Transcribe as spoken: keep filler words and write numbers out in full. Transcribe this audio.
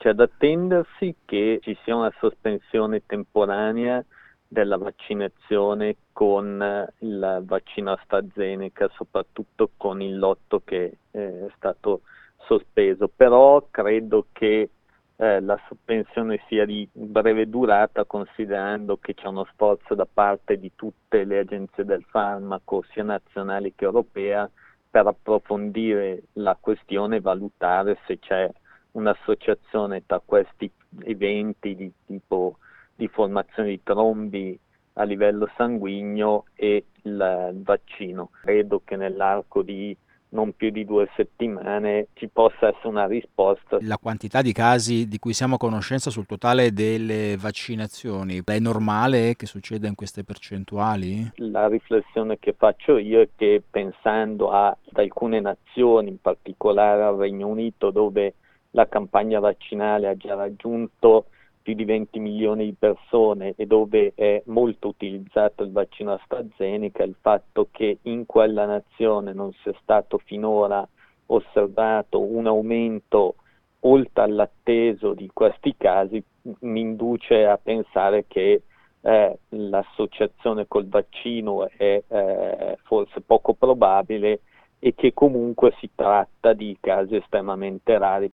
C'è da attendersi che ci sia una sospensione temporanea della vaccinazione con il vaccino AstraZeneca, soprattutto con il lotto che eh, è stato sospeso, però credo che eh, la sospensione sia di breve durata, considerando che c'è uno sforzo da parte di tutte le agenzie del farmaco, sia nazionali che europea, per approfondire la questione e valutare se c'è un'associazione tra questi eventi di tipo di formazione di trombi a livello sanguigno e il vaccino. Credo che nell'arco di non più di due settimane ci possa essere una risposta. La quantità di casi di cui siamo a conoscenza sul totale delle vaccinazioni è normale che succeda in queste percentuali? La riflessione che faccio io è che, pensando a, ad alcune nazioni, in particolare al Regno Unito, dove la campagna vaccinale ha già raggiunto più di venti milioni di persone e dove è molto utilizzato il vaccino AstraZeneca, il fatto che in quella nazione non sia stato finora osservato un aumento oltre all'atteso di questi casi mi induce a pensare che eh, l'associazione col vaccino è eh, forse poco probabile e che comunque si tratta di casi estremamente rari.